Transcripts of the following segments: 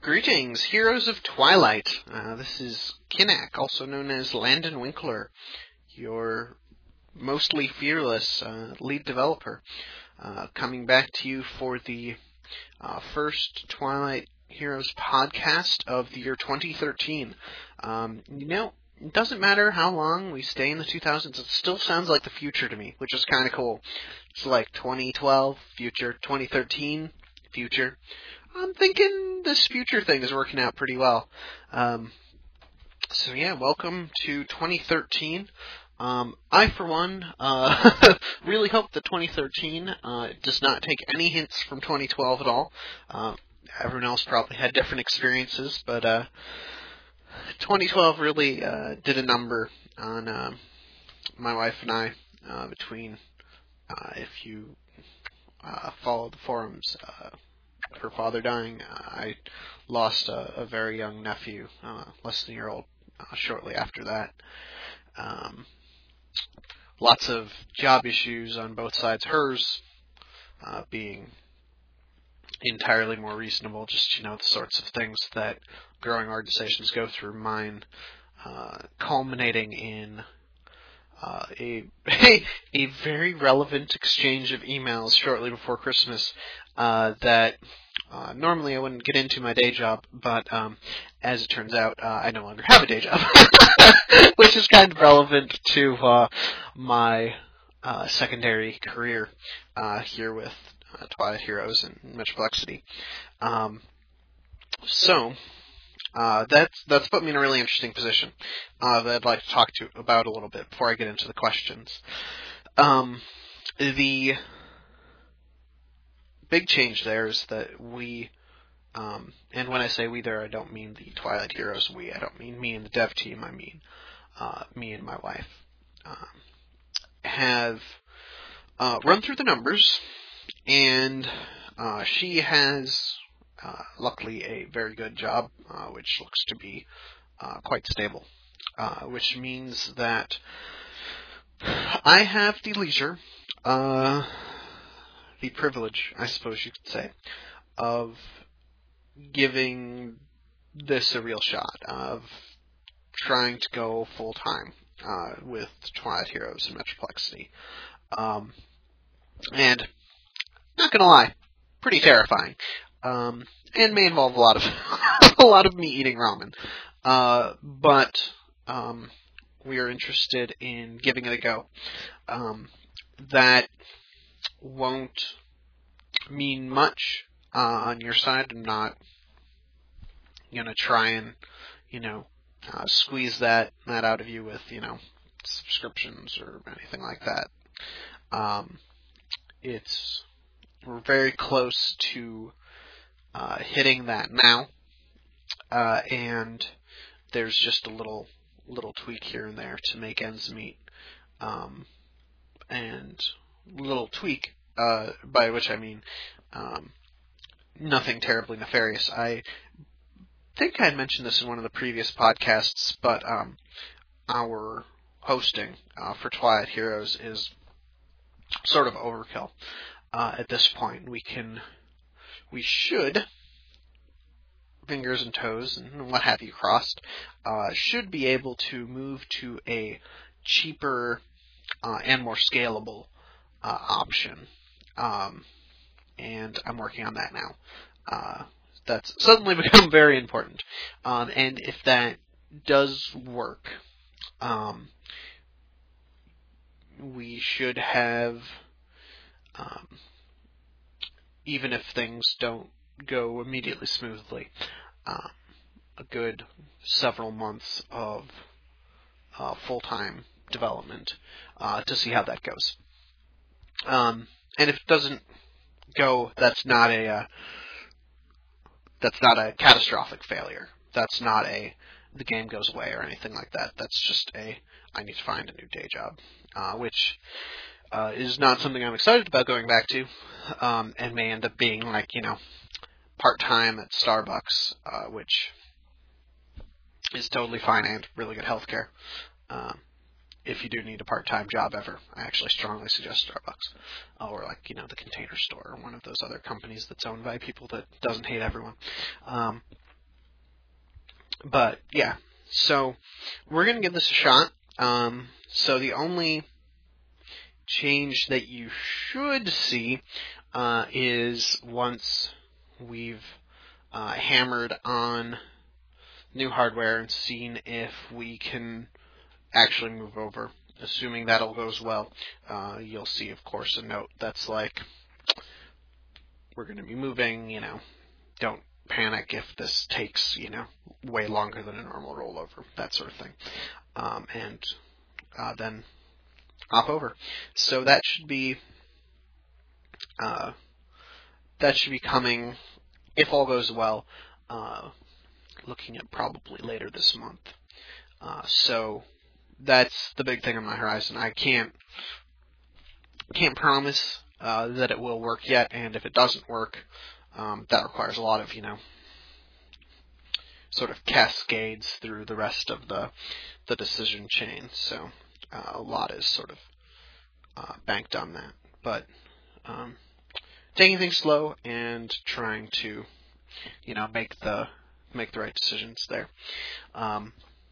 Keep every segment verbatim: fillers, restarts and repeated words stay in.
Greetings, heroes of Twilight. Uh, this is Kinnack, also known as Landon Winkler, your mostly fearless uh, lead developer, uh, coming back to you for the uh, first Twilight Heroes podcast of the year twenty thirteen. Um, you know, it doesn't matter how long we stay in the two thousands, it still sounds like the future to me, which is kind of cool. It's like twenty twelve, future, twenty thirteen, future. I'm thinking this future thing is working out pretty well. Um, so yeah, welcome to twenty thirteen. Um, I, for one, uh, really hope that twenty thirteen uh, does not take any hints from twenty twelve at all. Uh, everyone else probably had different experiences, but uh, twenty twelve really uh, did a number on uh, my wife and I. Uh, between, uh, if you uh, follow the forums, uh, her father dying, I lost a, a very young nephew, uh, less than a year old, uh, shortly after that. Um, lots of job issues on both sides. Hers uh, being entirely more reasonable, just, you know, the sorts of things that growing organizations go through. Mine uh, culminating in uh, a, a very relevant exchange of emails shortly before Christmas uh, that Uh, normally I wouldn't get into my day job, but um, as it turns out, uh, I no longer have a day job, which is kind of relevant to uh, my uh, secondary career uh, here with uh, Twilight Heroes and Metroflexity. Um, so uh, that's that's put me in a really interesting position uh, that I'd like to talk to about a little bit before I get into the questions. Um, the big change there is that we, um, and when I say we there, I don't mean the Twilight Heroes we, I don't mean me and the dev team, I mean uh, me and my wife, um, have uh, run through the numbers, and uh, she has, uh, luckily, a very good job, uh, which looks to be uh, quite stable, uh, which means that I have the leisure, uh, the privilege, I suppose you could say, of giving this a real shot, of trying to go full-time uh, with Twilight Heroes and Metroflexity. Um, and, not gonna lie, pretty terrifying. Um, and may involve a lot of a lot of me eating ramen. Uh, but um, we are interested in giving it a go. Um, that won't mean much uh, on your side. I'm not going to try and, you know, uh, squeeze that, that out of you with, you know, subscriptions or anything like that. Um, it's, we're very close to uh, hitting that now, uh, and there's just a little, little tweak here and there to make ends meet. Um, and little tweak, uh, by which I mean um, nothing terribly nefarious. I think I had mentioned this in one of the previous podcasts, but um, our hosting uh, for Twilight Heroes is sort of overkill uh, at this point. We can, we should, fingers and toes and what have you crossed, uh, should be able to move to a cheaper uh, and more scalable uh, option. Um, and I'm working on that now. Uh, that's suddenly become very important. Um, and if that does work, um, we should have, um, even if things don't go immediately smoothly, uh, a good several months of uh, full-time development uh, to see how that goes. Um, and if it doesn't go, that's not a uh, that's not a catastrophic failure. That's not a the game goes away or anything like that. That's just a I need to find a new day job, uh, which uh, is not something I'm excited about going back to, um, and may end up being like, you know, part-time at Starbucks, uh, which is totally fine and really good healthcare. Um, if you do need a part-time job ever, I actually strongly suggest Starbucks. Uh, or like, you know, the Container Store, or one of those other companies that's owned by people that doesn't hate everyone. Um, but yeah, so we're gonna give this a shot. Um, so the only change that you should see uh, is once we've uh, hammered on new hardware and seen if we can actually move over. Assuming that all goes well, uh, you'll see, of course, a note that's like, we're going to be moving, you know, don't panic if this takes, you know, way longer than a normal rollover, that sort of thing. Um, and uh, then hop over. So that should be uh, that should be coming, if all goes well, uh, looking at probably later this month. Uh, so that's the big thing on my horizon. I can't can't promise uh, that it will work yet, and if it doesn't work, um, that requires a lot of, you know, sort of cascades through the rest of the the decision chain. So uh, a lot is sort of uh, banked on that. But um, taking things slow and trying to, you know, make the make the right decisions there. Um,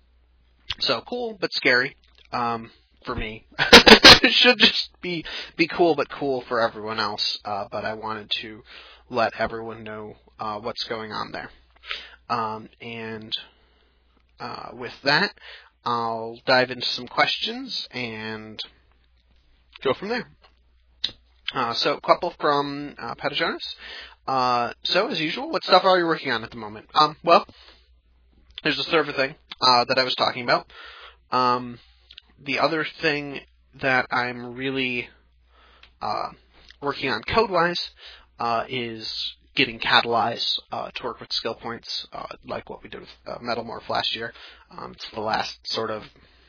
so cool, but scary um, for me. It should just be be cool, but cool for everyone else. Uh, but I wanted to let everyone know uh, what's going on there. Um, and uh, with that, I'll dive into some questions and go from there. Uh, so, a couple from uh, Patagonis. Uh, so, as usual, what stuff are you working on at the moment? Um, well, there's the server thing uh, that I was talking about. Um, the other thing that I'm really uh, working on code-wise uh, is getting Catalyze uh, to work with skill points, uh, like what we did with uh, Metalmorph last year. Um, it's the last sort of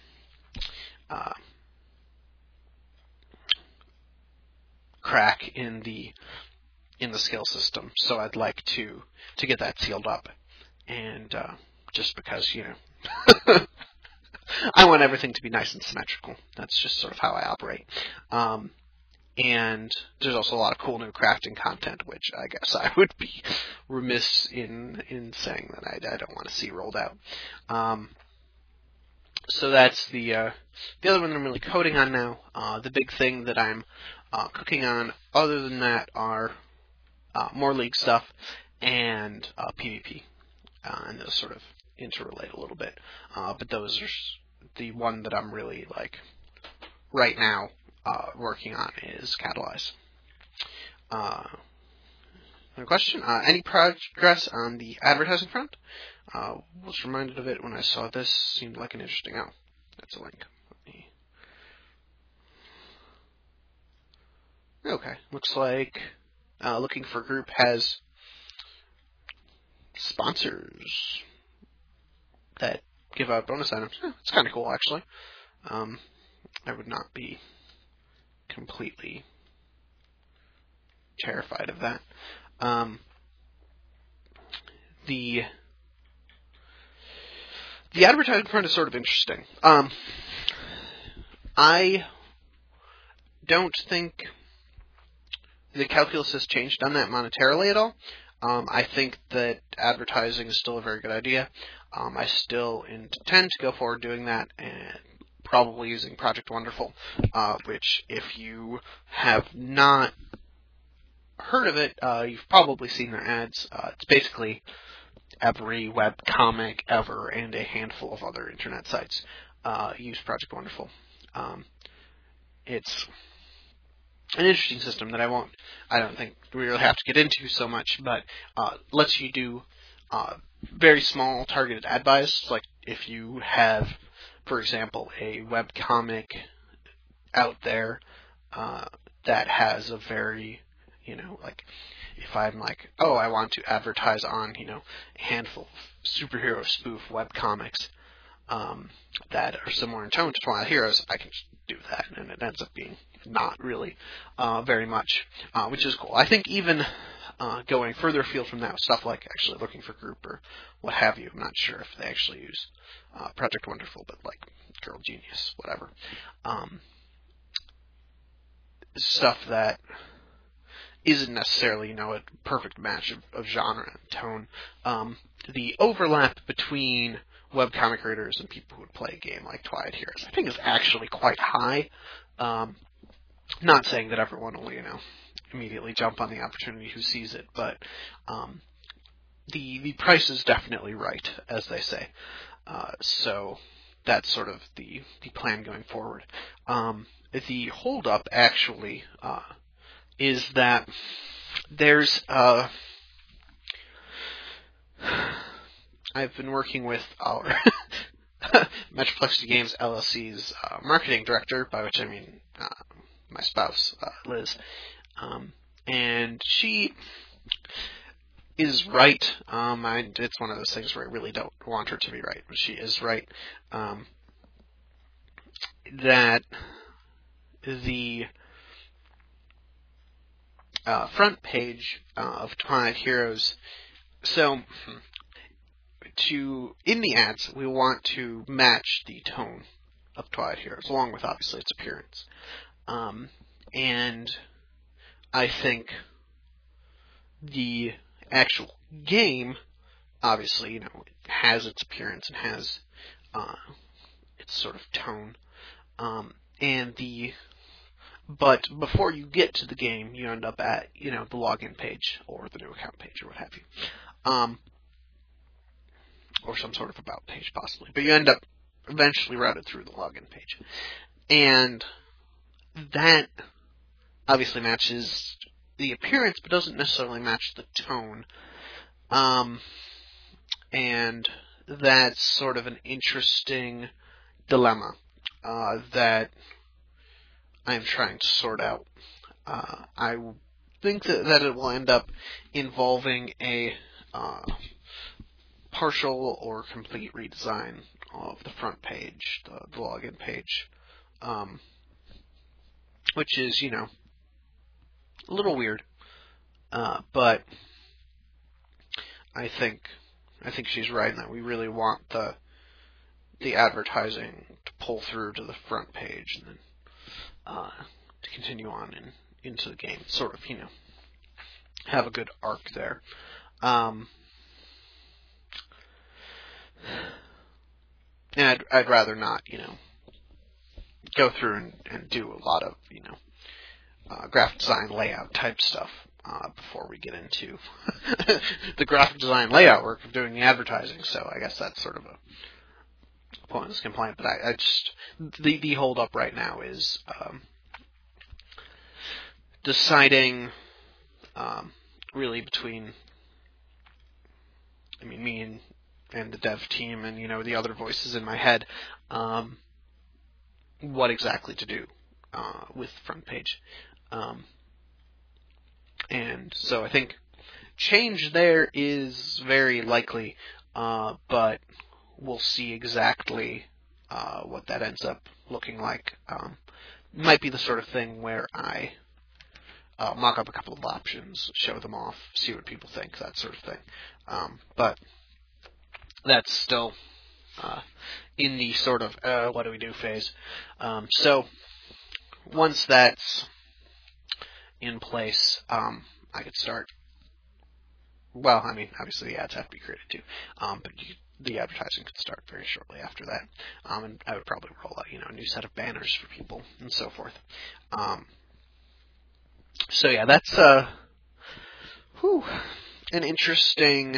uh, crack in the in the skill system, so I'd like to to get that sealed up, and uh, just because, you know, I want everything to be nice and symmetrical. That's just sort of how I operate. Um, and there's also a lot of cool new crafting content, which I guess I would be remiss in in saying that I, I don't want to see rolled out. Um, so that's the uh, the other one I'm really coding on now. Uh, the big thing that I'm uh, cooking on, other than that, are uh, more League stuff and uh, PvP, uh, and those sort of interrelate a little bit. Uh, but those are the one that I'm really like right now uh, working on is Catalyze. Uh, another question: uh, any progress on the advertising front? Uh, was reminded of it when I saw this. Seemed like an interesting. Oh, that's a link. Let me... Okay, looks like uh, Looking for Group has sponsors that give out bonus items. Eh, it's kind of cool, actually. Um, I would not be completely terrified of that. Um, the the advertising front is sort of interesting. Um, I don't think the calculus has changed on that monetarily at all. Um, I think that advertising is still a very good idea. Um, I still intend to go forward doing that, and probably using Project Wonderful, uh, which, if you have not heard of it, uh, you've probably seen their ads. Uh, it's basically every web comic ever and a handful of other internet sites uh, use Project Wonderful. Um, it's an interesting system that I won't, I don't think we really have to get into so much, but uh, lets you do uh, very small targeted ad buys. Like if you have, for example, a web comic out there uh, that has a very, you know, like if I'm like, oh, I want to advertise on, you know, a handful of superhero spoof web comics um, that are similar in tone to Twilight Heroes, I can just do that, and it ends up being not really uh, very much, uh, which is cool. I think even uh, going further afield from that, stuff like actually Looking for Group or what have you, I'm not sure if they actually use uh, Project Wonderful, but like Girl Genius, whatever. Um, stuff that isn't necessarily, you know, a perfect match of, of genre and tone. Um, the overlap between webcomic creators and people who would play a game like Twilight Heroes, I think, is actually quite high. Um, not saying that everyone will, you know, immediately jump on the opportunity who sees it, but um, the the price is definitely right, as they say. Uh, so that's sort of the, the plan going forward. Um, the holdup, actually, uh, is that there's uh, I've been working with our Metroplex Games L L C's uh, marketing director, by which I mean uh, my spouse, uh, Liz, um, and she is right. Um, I, it's one of those things where I really don't want her to be right, but she is right. Um, that the uh, front page uh, of Twilight Heroes, so to in the ads, we want to match the tone of Twilight Heroes, along with obviously its appearance. Um, and I think the actual game, obviously, you know, it has its appearance and has uh, its sort of tone. Um, and the but before you get to the game, you end up at, you know, the login page or the new account page or what have you. Um, or some sort of about page possibly. But you end up eventually routed through the login page. And that obviously matches the appearance, but doesn't necessarily match the tone. Um, and that's sort of an interesting dilemma uh, that I'm trying to sort out. Uh, I think that, that it will end up involving a uh, partial or complete redesign of the front page, the, the login page, um, which is, you know, a little weird, uh, but I think I think she's right in that we really want the the advertising to pull through to the front page and then uh, to continue on in, into the game, sort of, you know, have a good arc there. Um, and I'd, I'd rather not, you know, go through and, and do a lot of, you know, uh, graphic design layout type stuff uh, before we get into the graphic design layout work of doing the advertising. So I guess that's sort of a pointless complaint. But I, I just the the hold up right now is um, deciding um, really between, I mean, me and and the dev team and, you know, the other voices in my head, um, what exactly to do uh, with front page. Um, and so I think change there is very likely, uh, but we'll see exactly uh, what that ends up looking like. Um, might be the sort of thing where I uh, mock up a couple of options, show them off, see what people think, that sort of thing. Um, but that's still uh, in the sort of uh, what do we do phase. Um, so once that's in place, um, I could start. Well, I mean, obviously the ads have to be created too, um, but you, the advertising could start very shortly after that. Um, and I would probably roll out, you know, a new set of banners for people and so forth. Um, so yeah, that's uh, whew, an interesting.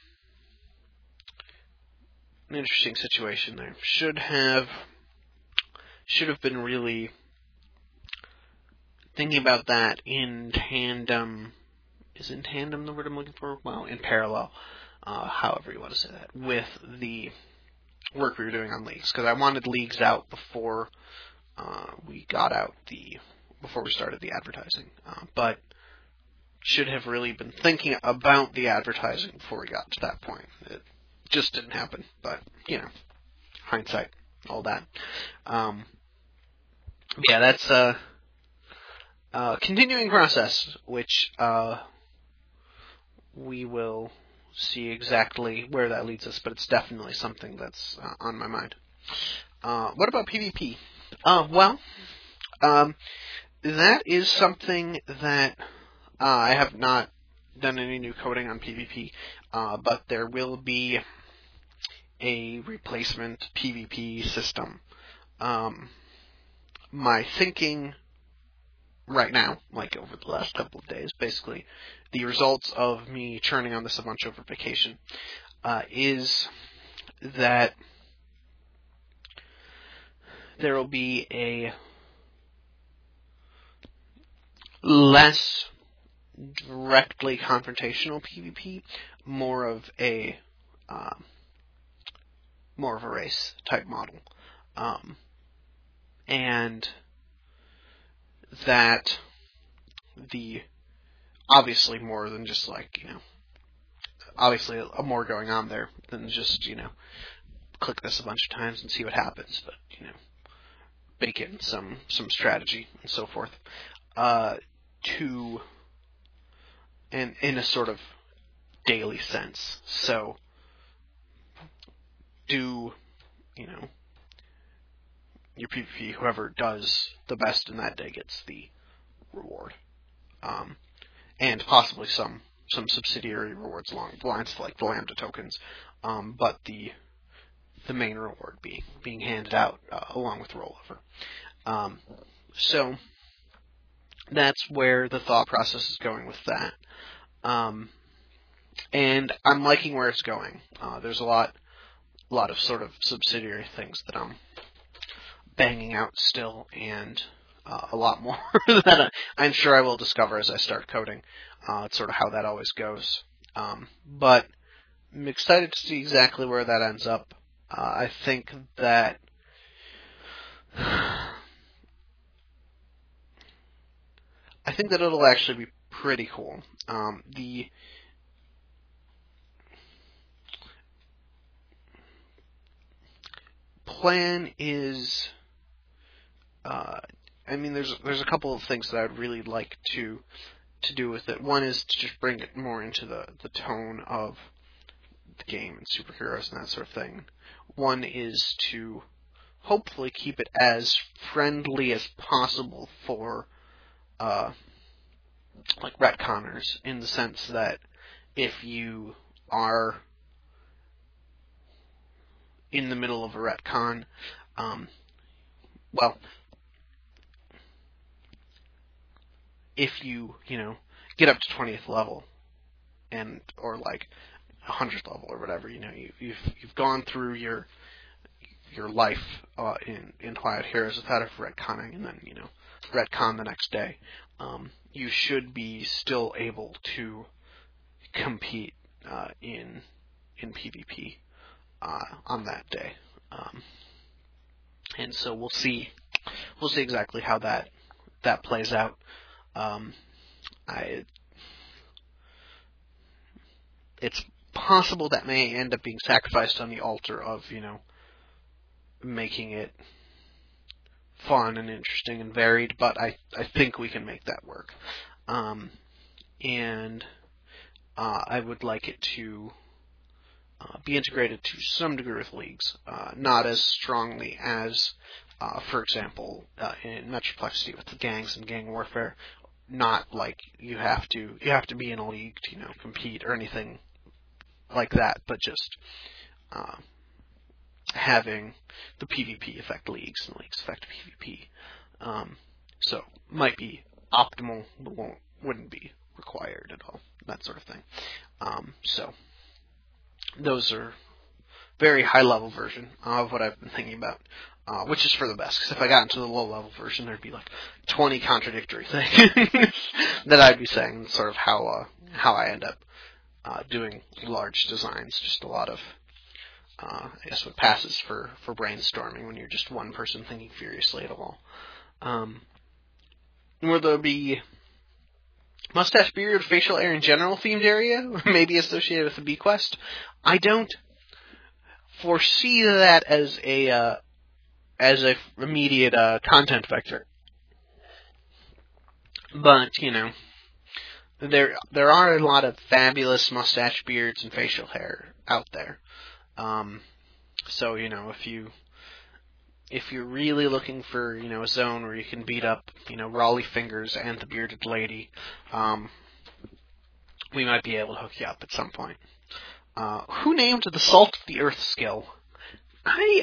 An interesting situation there. Should have should have been really thinking about that in tandem. Is in tandem the word I'm looking for? Well, in parallel, uh, however you want to say that, with the work we were doing on leagues, because I wanted leagues out before uh, we got out the before we started the advertising, uh, but should have really been thinking about the advertising before we got to that point. It just didn't happen, but, you know, hindsight, all that. Um, yeah, that's a, a continuing process, which uh, we will see exactly where that leads us, but it's definitely something that's uh, on my mind. Uh, what about PvP? Uh, well, um, that is something that Uh, I have not done any new coding on PvP, uh, but there will be a replacement PvP system. Um, my thinking right now, like over the last couple of days, basically, the results of me churning on this a bunch over vacation, uh, is that there will be a less directly confrontational PvP, more of a uh, more of a race type model, um, and that the obviously more than just like you know obviously a more going on there than just you know click this a bunch of times and see what happens, but you know bake in some some strategy and so forth, uh, to and in a sort of daily sense. So do you know your PvP, whoever does the best in that day gets the reward, um, and possibly some some subsidiary rewards along the lines like the Lambda tokens, um, but the the main reward being being handed out uh, along with rollover. Um, so that's where the thought process is going with that, um, and I'm liking where it's going. Uh, there's a lot, a lot of sort of subsidiary things that I'm banging out still, and uh, a lot more that I'm sure I will discover as I start coding. Uh, it's sort of how that always goes. Um, but I'm excited to see exactly where that ends up. Uh, I think that I think that it'll actually be pretty cool. Um, the plan is, uh, I mean, there's there's a couple of things that I'd really like to to do with it. One is to just bring it more into the, the tone of the game and superheroes and that sort of thing. One is to hopefully keep it as friendly as possible for uh, like retconners, in the sense that if you are in the middle of a retcon, um, well, if you, you know, get up to twentieth level, and, or like, hundredth level or whatever, you know, you, you've, you've gone through your, your life, uh, in, in Twilight Heroes without ever retconning, and then, you know, retcon the next day, um, you should be still able to compete, uh, in, in PvP, uh, on that day. Um, and so we'll see, we'll see exactly how that, that plays out. Um, I, it's possible that may end up being sacrificed on the altar of, you know, making it fun and interesting and varied, but I, I think we can make that work. Um, and uh, I would like it to uh, be integrated to some degree with leagues, uh, not as strongly as, uh, for example, uh, in Metroflexity with the gangs and gang warfare. Not like you have to you have to be in a league to, you know, compete or anything like that, but just uh, having the PvP affect leagues and leagues affect PvP. Um, so might be optimal, but won't wouldn't be required at all. That sort of thing. Um, so those are very high level version of what I've been thinking about. Uh, which is for the best, because if I got into the low-level version, there'd be like twenty contradictory things that I'd be saying. Sort of how uh, how I end up uh, doing large designs. Just a lot of, uh, I guess, what passes for, for brainstorming when you're just one person thinking furiously at all. Um, will there be mustache, beard, facial hair in general themed area, maybe associated with the Bee Quest? I don't foresee that as a uh, as a immediate uh, content vector. But, you know, there there are a lot of fabulous mustache, beards, and facial hair out there. Um, so, you know, if you if you're really looking for, you know, a zone where you can beat up, you know, Raleigh Fingers and the Bearded Lady, um, we might be able to hook you up at some point. Uh, who named the Salt of the Earth skill? I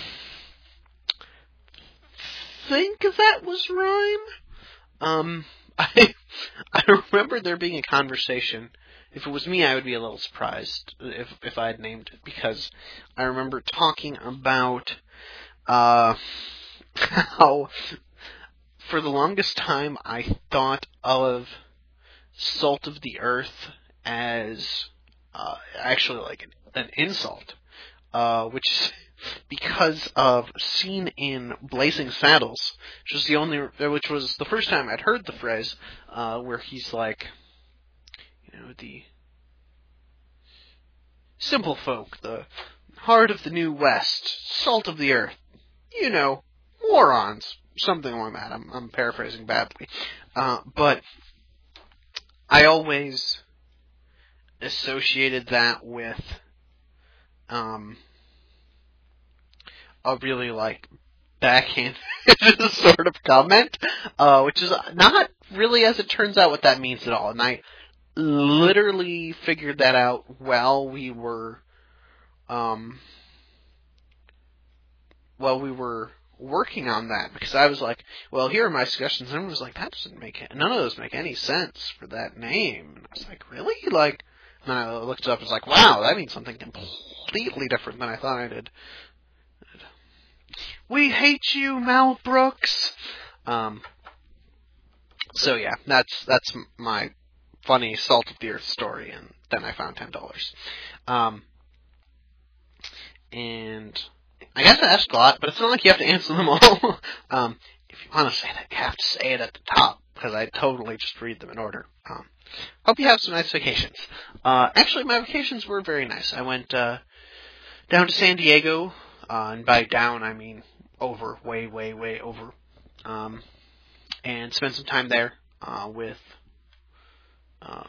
think that was Rhyme. Um, I I remember there being a conversation. If it was me, I would be a little surprised if if I had named it, because I remember talking about uh, how for the longest time I thought of Salt of the Earth as uh, actually like an, an insult, uh, which is because of a scene in Blazing Saddles, which was the only, which was the first time I'd heard the phrase, uh, where he's like, you know, the simple folk, the heart of the New West, salt of the earth, you know, morons, something like that. I'm, I'm paraphrasing badly, uh, but I always associated that with um, a really, like, backhanded sort of comment, uh, which is not really, as it turns out, what that means at all. And I literally figured that out while we were, um, while we were working on that, because I was like, well, here are my suggestions, and everyone was like, that doesn't make, none of those make any sense for that name. And I was like, really? Like, and then I looked it up and was like, wow, that means something completely different than I thought I did. We hate you, Mel Brooks. Um, so yeah, that's that's my funny Salt of the Earth story, and then I found ten dollars. Um, and I guess I asked a lot, but it's not like you have to answer them all. um, if you want to say that, you have to say it at the top, because I totally just read them in order. Um, hope you have some nice vacations. Uh, actually, my vacations were very nice. I went uh, down to San Diego, uh, and by down I mean over, way, way, way over, um, and spent some time there uh, with uh,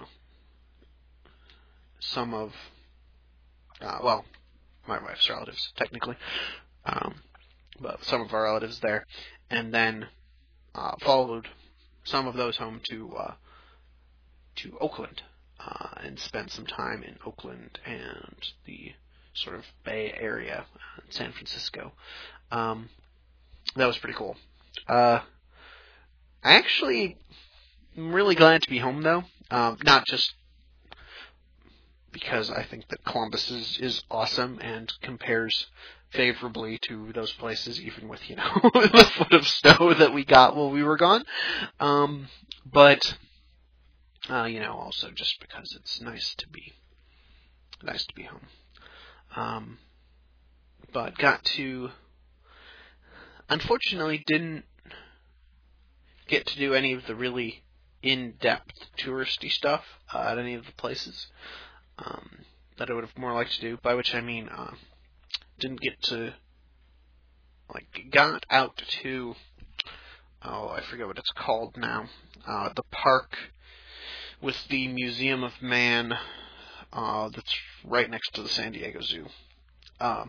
some of, uh, well, my wife's relatives, technically, um, but some of our relatives there, and then uh, followed some of those home to uh, to Oakland, uh, and spent some time in Oakland and the sort of Bay Area, in San Francisco. Um, that was pretty cool. Uh, I actually am really glad to be home, though. Um, not just because I think that Columbus is, is awesome and compares favorably to those places, even with, you know, the foot of snow that we got while we were gone. Um, but, uh, you know, also just because it's nice to be, nice to be home. Um, but got to, unfortunately didn't get to do any of the really in-depth touristy stuff uh, at any of the places um, that I would have more liked to do, by which I mean uh, didn't get to, like, got out to, oh, I forget what it's called now, uh, the park with the Museum of Man uh, that's right next to the San Diego Zoo. Uh,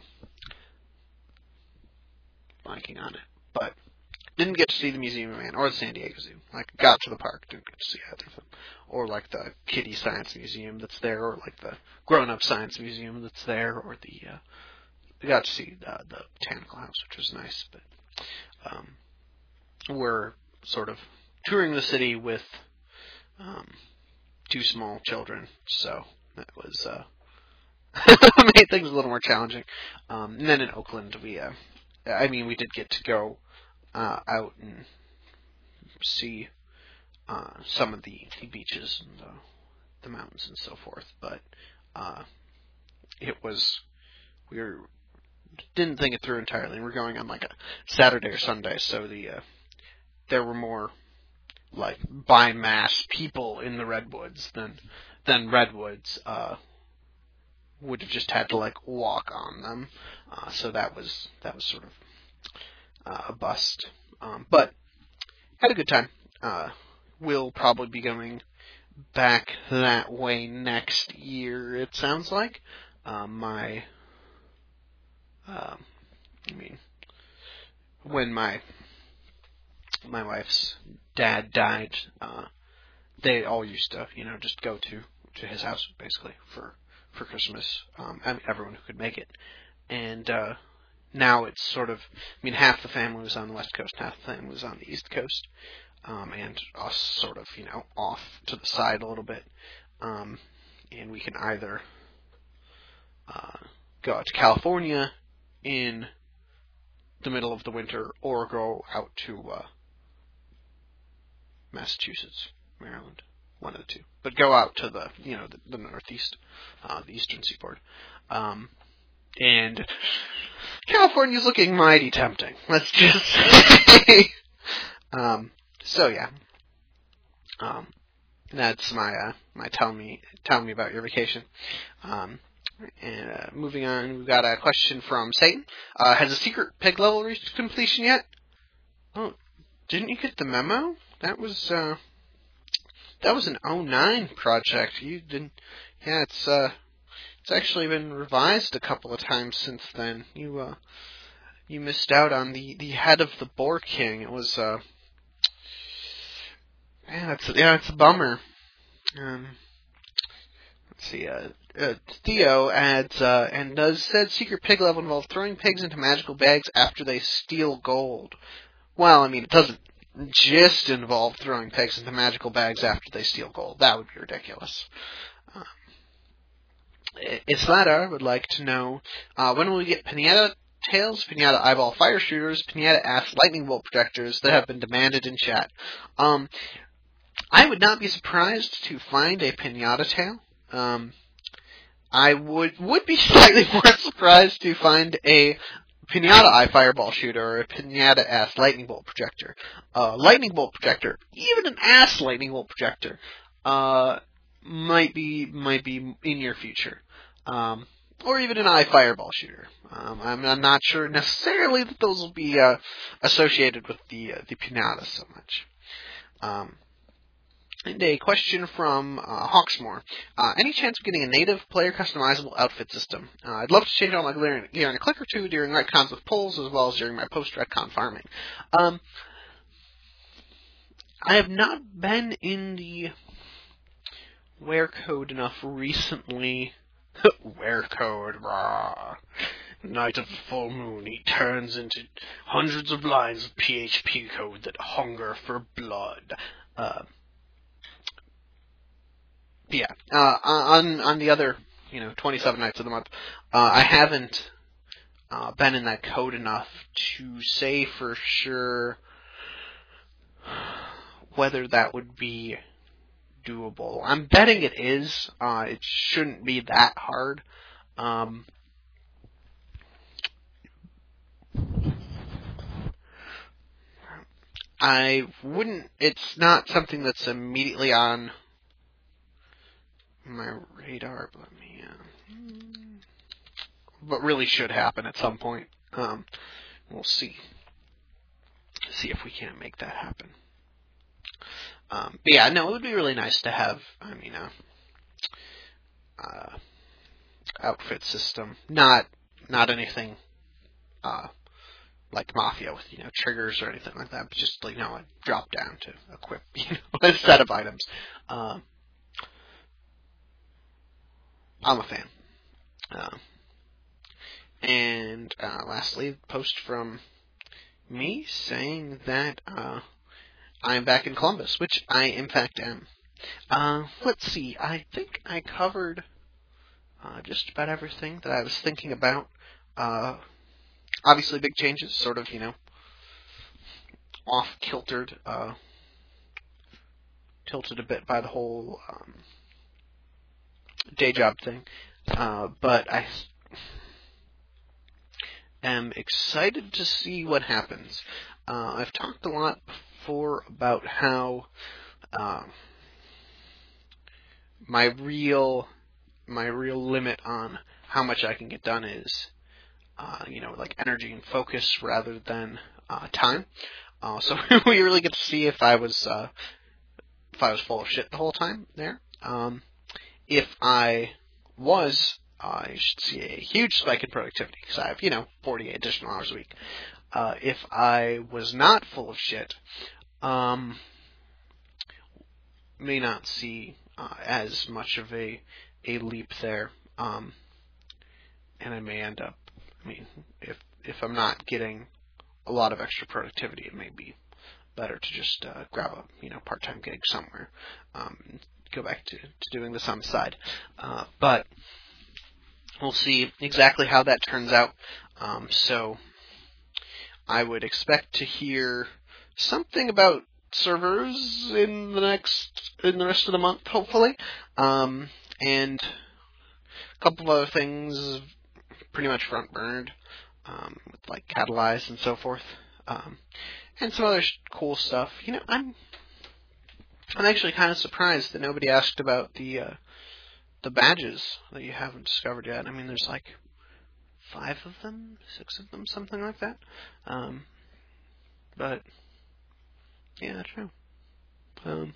blanking on it, but didn't get to see the Museum of Man or the San Diego Zoo. Like, got to the park, didn't get to see either of them. Or, like, the Kiddie Science Museum that's there, or, like, the Grown-Up Science Museum that's there, or the, uh, we got to see uh, the Botanical House, which was nice, but, um, we're sort of touring the city with, um, two small children, so that was, uh, made things a little more challenging. Um, and then in Oakland, we, uh, I mean, we did get to go Uh, out and see uh, some of the, the beaches and the, the mountains and so forth, but uh, it was, we were, didn't think it through entirely. We were going on like a Saturday or Sunday, so the uh, there were more like by mass people in the redwoods than than redwoods uh, would have just had to like walk on them. Uh, so that was that was sort of uh, a bust, um, but had a good time. Uh, we'll probably be going back that way next year, it sounds like. Uh, my, uh, I mean, when my my wife's dad died, uh, they all used to, you know, just go to to his house basically for for Christmas. Um, I mean, everyone who could make it, and uh, now it's sort of. I mean, half the family was on the West Coast, half the family was on the East Coast, um, and us sort of, you know, off to the side a little bit, um, and we can either uh, go out to California in the middle of the winter, or go out to uh, Massachusetts, Maryland, one of the two. But go out to the, you know, the, the Northeast, uh, the Eastern Seaboard, um, and California's looking mighty tempting. Let's just say. um, so yeah, um, that's my uh, my tell me tell me about your vacation. Um, And uh, moving on, we've got a question from Satan. Uh, has the secret pig level reached completion yet? Oh, didn't you get the memo? That was uh, that was an oh nine project. You didn't? Yeah, it's uh, it's actually been revised a couple of times since then. You uh, you missed out on the, the head of the Boar King. It was uh, yeah, it's yeah, it's a bummer. Um. Let's see, uh, uh, Theo adds, uh, and does said secret pig level involve throwing pigs into magical bags after they steal gold? Well, I mean, it doesn't just involve throwing pigs into magical bags after they steal gold. That would be ridiculous. Uh, Islata would like to know, uh, when will we get Pinata Tails, Pinata Eyeball Fire Shooters, Pinata Ass Lightning Bolt Projectors that have been demanded in chat? Um, I would not be surprised to find a Pinata Tail. Um, I would would be slightly more surprised to find a Pinata Eye Fireball Shooter or a Pinata Ass Lightning Bolt Projector. Uh, Lightning Bolt Projector, even an Ass Lightning Bolt Projector, uh, might be might be in your future. Um, or even an Eye Fireball Shooter. Um, I'm, I'm not sure necessarily that those will be uh, associated with the uh, the Pinata so much. Um, And a question from uh, Hawksmoor. Uh, any chance of getting a native player customizable outfit system? Uh, I'd love to change all my gear in a click or two during retcons with polls, as well as during my post-retcon farming. Um, I have not been in the wear code enough recently. Wear code, rah. Night of the full moon, he turns into hundreds of lines of P H P code that hunger for blood. Uh, Yeah, uh, on on the other, you know, twenty-seven nights of the month, uh, I haven't uh, been in that code enough to say for sure whether that would be doable. I'm betting it is. Uh, it shouldn't be that hard. Um, I wouldn't. It's not something that's immediately on my radar, but let me, uh, but really should happen at some point. Um, we'll see. See if we can't make that happen. Um, but yeah, no, it would be really nice to have, I mean, a, uh, outfit system. Not, not anything, uh, like Mafia with, you know, triggers or anything like that, but just, you know, a drop down to equip, you know, a set of items. Um, I'm a fan. Uh, and uh, lastly, post from me saying that uh, I'm back in Columbus, which I in fact am. Uh, let's see, I think I covered uh, just about everything that I was thinking about. Uh, obviously, big changes, sort of, you know, off-kiltered, uh, tilted a bit by the whole um, day job thing. Uh, but I am excited to see what happens. Uh, I've talked a lot before about how uh, my real my real limit on how much I can get done is, uh, you know, like energy and focus rather than uh, time. Uh, so we really get to see if I was uh, if I was full of shit the whole time there. Um, if I was, uh, you should see a huge spike in productivity because I have, you know, forty-eight additional hours a week. Uh, if I was not full of shit, um, may not see uh, as much of a a leap there, um, and I may end up. I mean, if if I'm not getting a lot of extra productivity, it may be better to just uh, grab a you know part-time gig somewhere, um, and go back to, to doing this on the side. Uh, but we'll see exactly how that turns out. Um, so I would expect to hear something about servers in the next in the rest of the month, hopefully, um, and a couple of other things pretty much front burned, um, with like Catalyze and so forth, um, and some other cool stuff. You know, I'm I'm actually kind of surprised that nobody asked about the uh, the badges that you haven't discovered yet. I mean, there's like five of them, six of them, something like that. Um, but yeah, true. Um,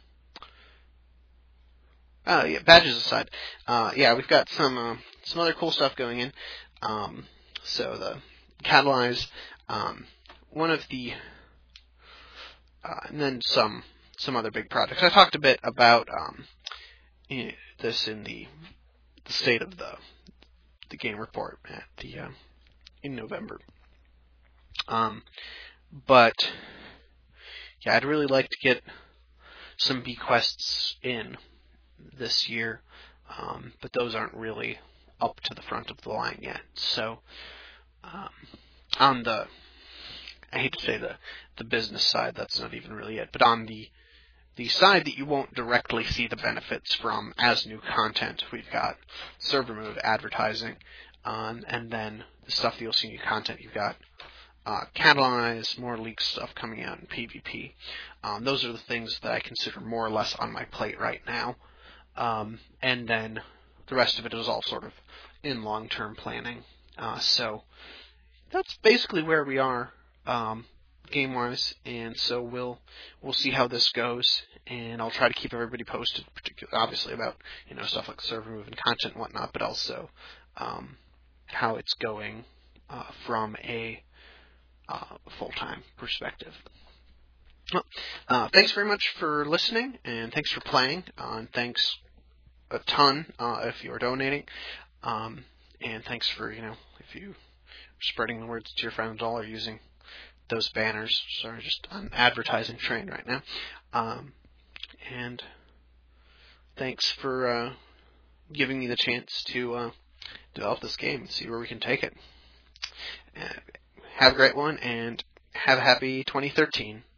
oh yeah, badges aside, uh, yeah, we've got some uh, some other cool stuff going in. Um, so the Catalyze, um, one of the, uh, and then some some other big projects. I talked a bit about um, this in the the state of the the game report at the uh, in November. Um, but yeah, I'd really like to get some bequests in this year, um, but those aren't really up to the front of the line yet. So um, on the, I hate to say the the business side, that's not even really it, but on the the side that you won't directly see the benefits from as new content, we've got server move advertising, um, and then the stuff that you'll see new content, you've got uh, Catalyze, more leaked stuff coming out in PvP. Um, those are the things that I consider more or less on my plate right now. Um, and then the rest of it is all sort of in long-term planning. Uh, so that's basically where we are, um, game-wise, and so we'll we'll see how this goes, and I'll try to keep everybody posted, particularly obviously about you know stuff like server move and content and whatnot, but also um, how it's going uh, from a uh, full-time perspective. Well, uh, thanks very much for listening, and thanks for playing, uh, and thanks a ton uh, if you're donating, um, and thanks for you know if you spreading the word to your friends all or using those banners. Sorry, just on advertising train right now. Um, and thanks for uh, giving me the chance to uh, develop this game and see where we can take it. Uh, have a great one, and have a happy twenty thirteen.